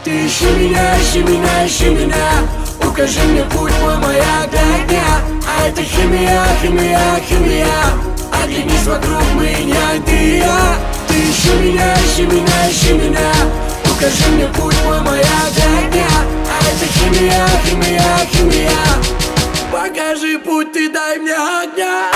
Ты ищи меня, ищи меня, ищи меня. Укажи мне путь, мой маяк для дня. А это химия, химия, химия. Оглянись вокруг, мы не ты и я. Ты ищи меня, ищи меня, ищи меня. Укажи мне путь, мой маяк для дня. А это химия, химия, химия. Покажи путь, ты дай мне огня.